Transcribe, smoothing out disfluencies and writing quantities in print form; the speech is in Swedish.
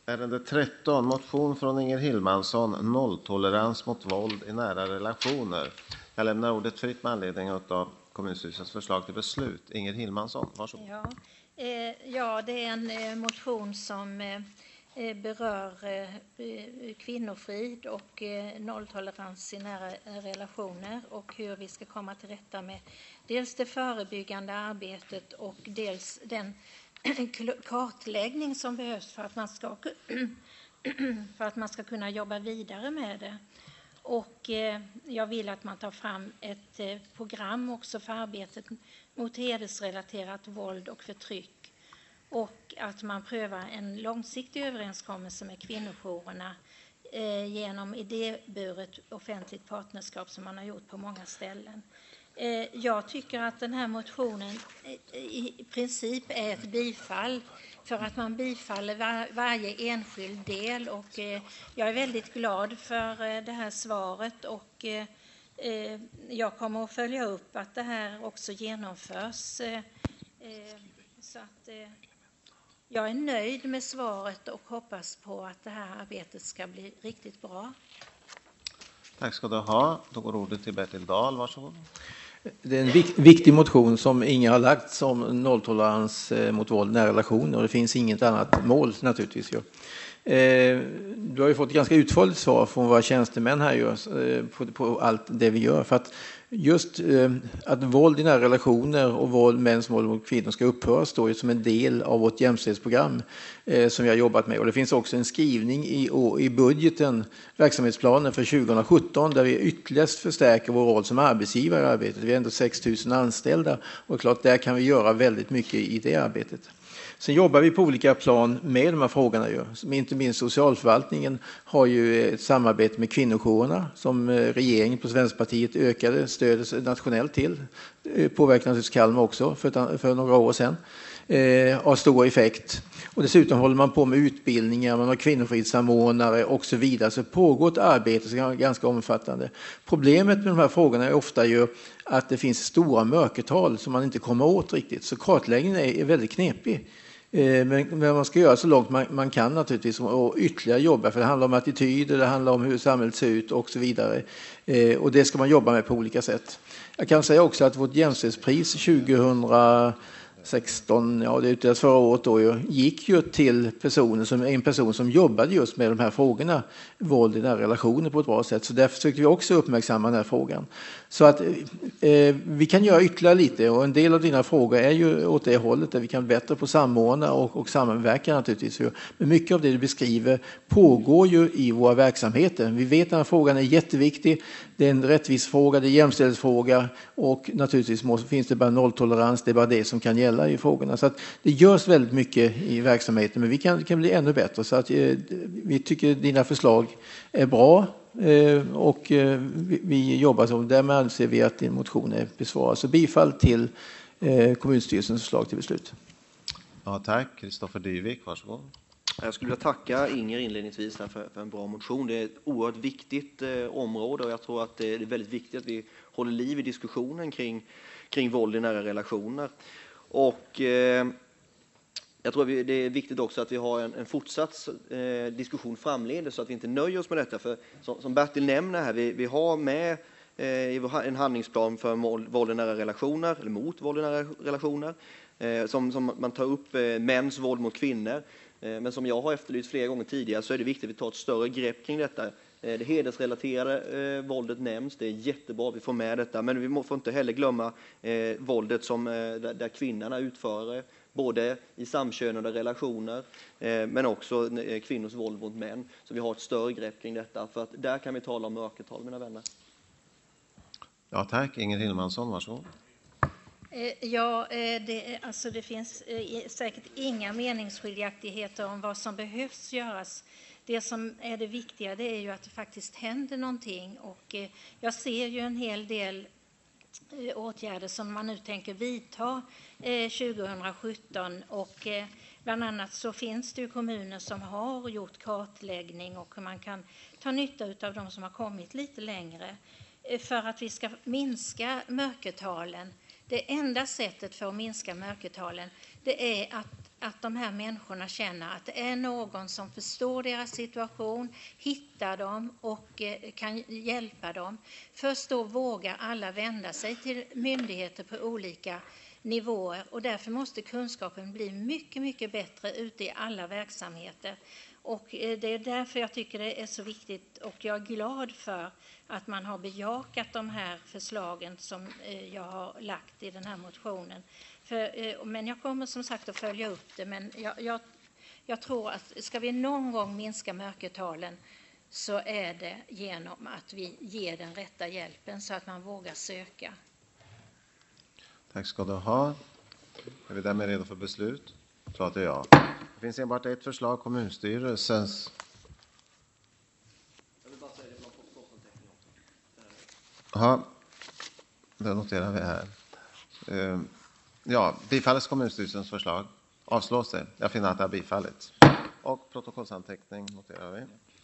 Ärende 13, motion från Inger Hillmansson, nolltolerans mot våld i nära relationer. Jag lämnar ordet fritt med anledning av kommunstyrelsens förslag till beslut. Inger Hillmansson, varsågod. Ja, det är en motion som berör kvinnofrid och nolltolerans i nära relationer och hur vi ska komma till rätta med dels det förebyggande arbetet och dels den kartläggning som behövs för att man ska kunna jobba vidare med det. Och jag vill att man tar fram ett program också för arbetet mot hedersrelaterat våld och förtryck och att man prövar en långsiktig överenskommelse med kvinnojourerna genom idéburet offentligt partnerskap som man har gjort på många ställen. Jag tycker att den här motionen i princip är ett bifall för att man bifaller varje enskild del och jag är väldigt glad för det här svaret och jag kommer att följa upp att det här också genomförs så att jag är nöjd med svaret och hoppas på att det här arbetet ska bli riktigt bra. Tack ska du ha. Då går ordet till Bertil Dahl, varsågod. Det är en viktig motion som Inga har lagt som nolltolerans mot våld i nära relationer och det finns inget annat mål naturligtvis. Du har ju fått ett ganska utförligt svar från våra tjänstemän här på allt det vi gör för att just att våld i nära relationer och mäns våld mot kvinnor ska upphöra står ju som en del av vårt jämställdhetsprogram som vi har jobbat med och det finns också en skrivning i budgeten, verksamhetsplanen för 2017 där vi ytterligare förstärker vår roll som arbetsgivare i arbetet. Vi är ändå 6 000 anställda och klart där kan vi göra väldigt mycket i det arbetet. Sen jobbar vi på olika plan med de här frågorna. Inte minst socialförvaltningen har ju ett samarbete med kvinnojourerna som regeringen på Vänsterpartiet ökade stödet nationellt till. Påverkade naturligtvis Kalmar också för några år sedan. Har stor effekt. Och dessutom håller man på med utbildningar, man har kvinnofridssamordnare och så vidare. Så pågår ett arbete som är ganska omfattande. Problemet med de här frågorna är ofta ju att det finns stora mörkertal som man inte kommer åt riktigt. Så kartläggningen är väldigt knepig. Men man ska göra så långt man kan naturligtvis och ytterligare jobba för det handlar om attityder, det handlar om hur samhället ser ut och så vidare. Och det ska man jobba med på olika sätt. Jag kan säga också att vårt jämställdhetspris 2016, det utdelades förra året då, gick ju till en person som jobbade just med de här frågorna, våld i nära relationer på ett bra sätt. Så därför försökte vi också uppmärksamma den här frågan. Så att vi kan göra ytterligare lite och en del av dina frågor är ju åt det hållet där vi kan bättre på samordna och samverka naturligtvis. Men mycket av det du beskriver pågår ju i våra verksamheter. Vi vet att den här frågan är jätteviktig. Det är en rättvisefråga, det är en jämställdhetsfråga och naturligtvis finns det bara nolltolerans, det är bara det som kan gälla i frågorna. Så att det görs väldigt mycket i verksamheten men vi kan bli ännu bättre så att vi tycker dina förslag är bra och vi jobbar så. Därmed anser vi att din motion är besvarad. Så bifall till kommunstyrelsens förslag till beslut. Ja, tack. Kristoffer Dyvik, varsågod. Jag skulle vilja tacka Inger inledningsvis för en bra motion. Det är ett oerhört viktigt område och jag tror att det är väldigt viktigt att vi håller liv i diskussionen kring våld i nära relationer. Och jag tror det är viktigt också att vi har en fortsatt diskussion framledes så att vi inte nöjer oss med detta. För som Bertil nämner här, vi har med i en handlingsplan för våld i nära relationer, eller mot våld i nära relationer, som man tar upp mäns våld mot kvinnor. Men som jag har efterlyst flera gånger tidigare så är det viktigt att vi tar ett större grepp kring detta. Det hedersrelaterade våldet nämns, det är jättebra att vi får med detta. Men vi får inte heller glömma våldet där kvinnorna utför både i samkönade relationer men också kvinnors våld mot män. Så vi har ett större grepp kring detta för att där kan vi tala om mörkertal, mina vänner. Ja, tack. Inger Hillmansson, varsågod. Det finns säkert inga meningsskiljaktigheter om vad som behövs göras. Det som är det viktiga det är ju att det faktiskt händer någonting och jag ser ju en hel del åtgärder som man nu tänker vidta 2017 och bland annat så finns det ju kommuner som har gjort kartläggning och man kan ta nytta av de som har kommit lite längre för att vi ska minska mörkertalen. Det enda sättet för att minska mörkertalen det är att att de här människorna känner att det är någon som förstår deras situation, hittar dem och kan hjälpa dem. Först då vågar alla vända sig till myndigheter på olika nivåer och därför måste kunskapen bli mycket, mycket bättre ute i alla verksamheter. Och det är därför jag tycker det är så viktigt och jag är glad för att man har bejakat de här förslagen som jag har lagt i den här motionen. Men jag kommer som sagt att följa upp det, men jag tror att ska vi någon gång minska mörkertalen så är det genom att vi ger den rätta hjälpen så att man vågar söka. Tack ska du ha. Är vi därmed redo för beslut? Jag tror att det är ja. Det finns enbart ett förslag, kommunstyrelsens. Jag vill bara säga det bland protokollsanteckning också. Ja, det noterar vi här. Ja, bifalles kommunstyrelsens förslag. Avslås det. Jag finner att det har bifallits. Och protokollsanteckning noterar vi.